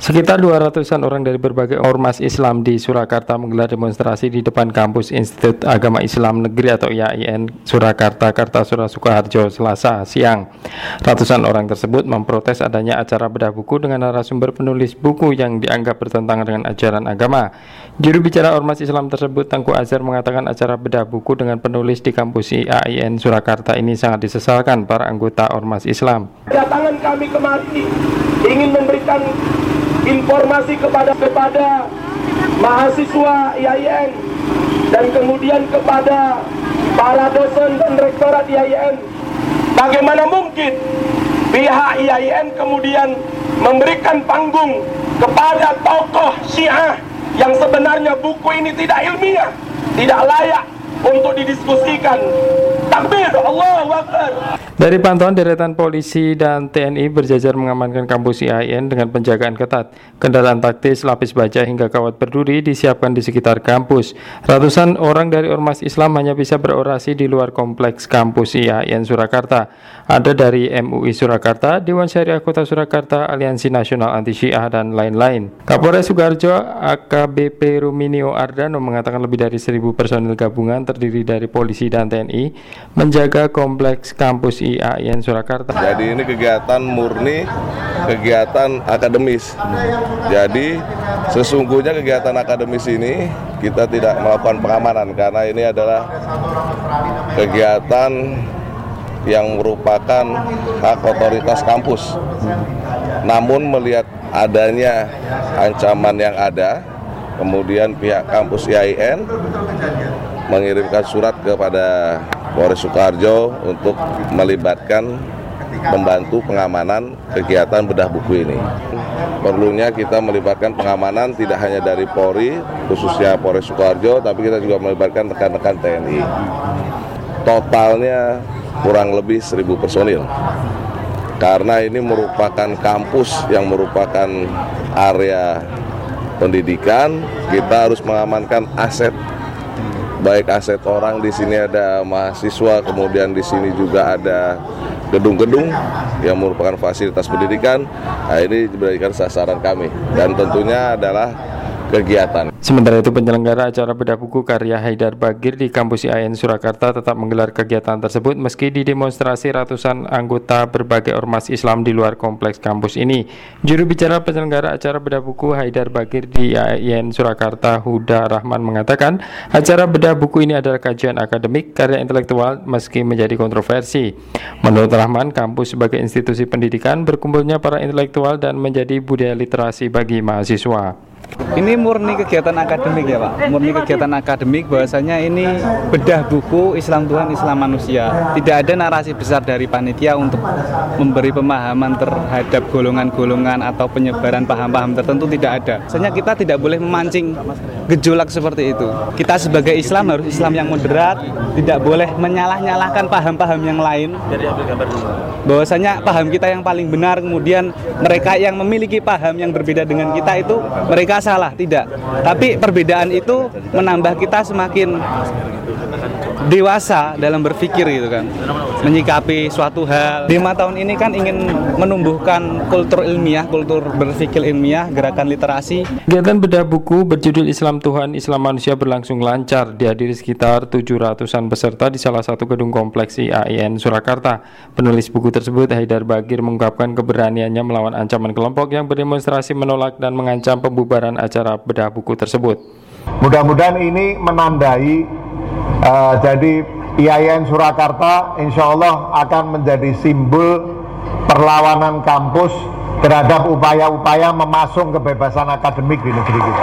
Sekitar 200-an orang dari berbagai ormas Islam di Surakarta menggelar demonstrasi di depan kampus Institut Agama Islam Negeri atau IAIN Surakarta, Kartasura, Sukoharjo, Selasa siang. Ratusan orang tersebut memprotes adanya acara bedah buku dengan narasumber penulis buku yang dianggap bertentangan dengan ajaran agama. Juru bicara ormas Islam tersebut, Tengku Azhar, mengatakan acara bedah buku dengan penulis di kampus IAIN Surakarta ini sangat disesalkan para anggota ormas Islam. Kedatangan kami kemari ingin memberikan informasi kepada mahasiswa IAIN dan kemudian kepada para dosen dan rektorat IAIN, bagaimana mungkin pihak IAIN kemudian memberikan panggung kepada tokoh Syiah yang sebenarnya buku ini tidak ilmiah, tidak layak untuk didiskusikan. Takbir, Allahu Akbar. Dari pantauan, deretan polisi dan TNI berjajar mengamankan kampus IAIN dengan penjagaan ketat. Kendaraan taktis, lapis baja hingga kawat berduri disiapkan di sekitar kampus. Ratusan orang dari ormas Islam hanya bisa berorasi di luar kompleks kampus IAIN Surakarta. Ada dari MUI Surakarta, Dewan Syariah Kota Surakarta, Aliansi Nasional Anti Syiah, dan lain-lain. Kapolres Sukoharjo AKBP Ruminio Ardano mengatakan lebih dari 1.000 personil gabungan terdiri dari polisi dan TNI menjaga kompleks kampus IAIN Surakarta. Jadi ini kegiatan murni, kegiatan akademis. Jadi sesungguhnya kegiatan akademis ini kita tidak melakukan pengamanan karena ini adalah kegiatan yang merupakan hak otoritas kampus. Namun melihat adanya ancaman yang ada, kemudian pihak kampus IAIN mengirimkan surat kepada Polres Sukoharjo untuk melibatkan membantu pengamanan kegiatan bedah buku ini. Perlunya kita melibatkan pengamanan tidak hanya dari Polri, khususnya Polres Sukoharjo, tapi kita juga melibatkan rekan-rekan TNI. Totalnya kurang lebih 1.000 personil. Karena ini merupakan kampus yang merupakan area pendidikan, kita harus mengamankan aset. Baik aset orang, di sini ada mahasiswa, kemudian di sini juga ada gedung-gedung yang merupakan fasilitas pendidikan. Nah, ini diberikan sasaran kami dan tentunya adalah kegiatan. Sementara itu, penyelenggara acara bedah buku karya Haidar Bagir di kampus IAIN Surakarta tetap menggelar kegiatan tersebut meski didemonstrasi ratusan anggota berbagai ormas Islam di luar kompleks kampus ini. Juru bicara penyelenggara acara bedah buku Haidar Bagir di IAIN Surakarta, Huda Rahman, mengatakan acara bedah buku ini adalah kajian akademik karya intelektual meski menjadi kontroversi. Menurut Rahman, kampus sebagai institusi pendidikan berkumpulnya para intelektual dan menjadi budaya literasi bagi mahasiswa. Ini murni kegiatan akademik ya Pak, murni kegiatan akademik, bahwasanya ini bedah buku Islam Tuhan, Islam Manusia. Tidak ada narasi besar dari panitia untuk memberi pemahaman terhadap golongan-golongan atau penyebaran paham-paham tertentu, tidak ada. Soalnya kita tidak boleh memancing gejolak seperti itu. Kita sebagai Islam harus Islam yang moderat, tidak boleh menyalah-nyalahkan paham-paham yang lain. Bahwasanya paham kita yang paling benar, kemudian mereka yang memiliki paham yang berbeda dengan kita itu mereka salah, tidak. Tapi perbedaan itu menambah kita semakin dewasa dalam berpikir gitu kan, menyikapi suatu hal. 5 tahun ini kan ingin menumbuhkan kultur ilmiah, kultur berpikir ilmiah, gerakan literasi. Kegiatan bedah buku berjudul Islam Tuhan, Islam Manusia berlangsung lancar, dihadiri sekitar 700-an peserta di salah satu gedung kompleks IAIN Surakarta. Penulis buku tersebut, Haidar Bagir, mengungkapkan keberaniannya melawan ancaman kelompok yang berdemonstrasi menolak dan mengancam pembubaran acara bedah buku tersebut. Mudah-mudahan ini menandai jadi IAIN Surakarta insya Allah akan menjadi simbol perlawanan kampus terhadap upaya-upaya memasung kebebasan akademik di negeri kita.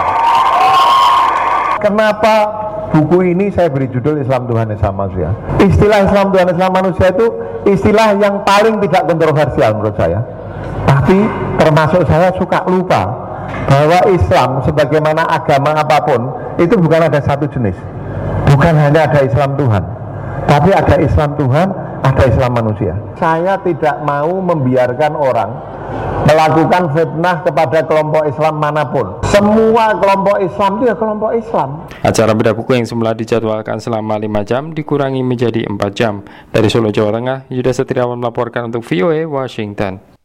Kenapa buku ini saya beri judul Islam Tuhan, Islam Manusia? Istilah Islam Tuhan, Islam Manusia itu istilah yang paling tidak kontroversial menurut saya. Tapi termasuk saya suka lupa bahwa Islam sebagaimana agama apapun itu bukan ada satu jenis. Bukan hanya ada Islam Tuhan, tapi ada Islam Tuhan, ada Islam manusia. Saya tidak mau membiarkan orang melakukan fitnah kepada kelompok Islam manapun. Semua kelompok Islam itu ya kelompok Islam. Acara bedah buku yang semula dijadwalkan selama 5 jam dikurangi menjadi 4 jam. Dari Solo, Jawa Tengah, Yuda Setiawan melaporkan untuk VOA Washington.